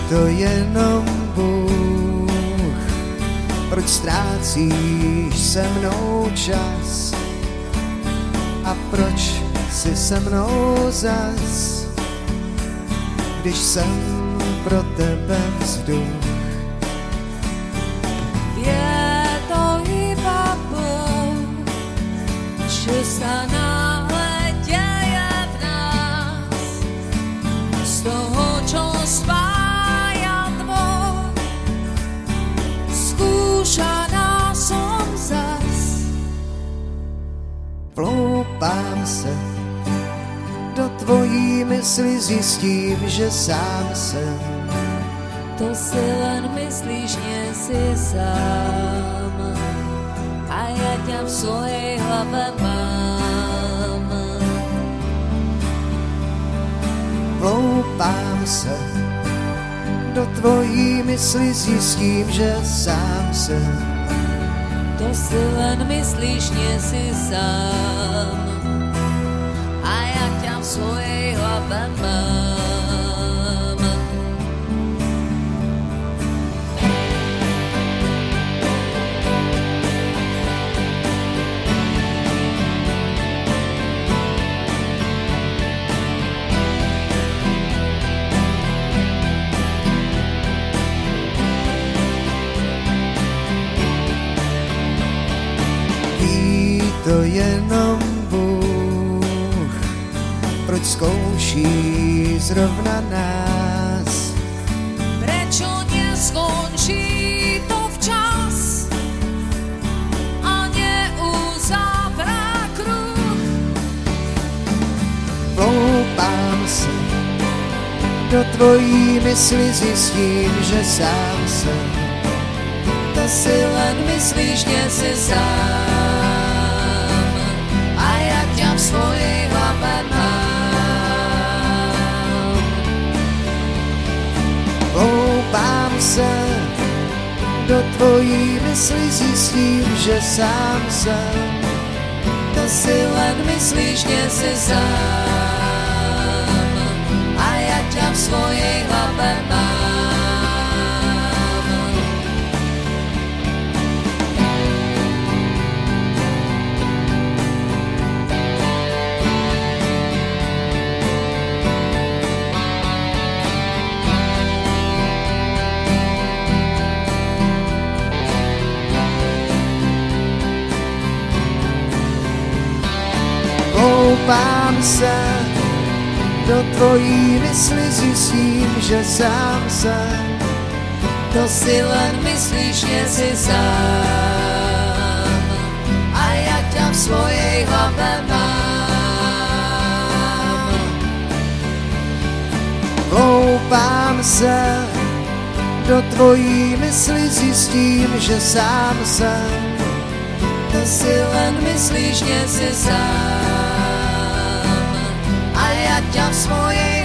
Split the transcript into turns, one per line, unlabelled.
to jenom Bůh. Proč ztrácíš se mnou čas? A proč jsi se mnou zas? Když jsem pro tebe vzduch.
Je to iba Bůh, že sa náhle deje v nás. Z toho, čo spája dvoch, skúšaná som zas.
Vloupám se do tvojí mysli, zjistím, že sám jsem.
To si len myslíš, nie si sám. A ja ťa v svojej hlave mám.
Vloupám se do tvojí mysli, zjistím, že sám jsem.
To si len myslíš, nie si sám. A ja ťa v svojej hlave mám.
To jenom Bůh, proč zkouší zrovna nás?
Prečo neskončí to včas a neuzavrá kruh?
Vloupám se do tvojí mysli, zjistím, že sám jsem.
To si len myslíš, nie si sám. V svojej hlave mám.
Vloupám se do tvojí mysli, zjistím, že sám jsem.
To si len myslíš, nie si sám. A ja ťa v svojej hlave mám.
Vloupám se do tvojí mysli, zjistím, že sám jsem.
To si len myslíš, nie si sám. A ja ťa v svojej hlave mám.
Vloupám se do tvojí mysli, zjistím, že sám jsem.
To si len myslíš, nie si sám. A ja ťa v svojej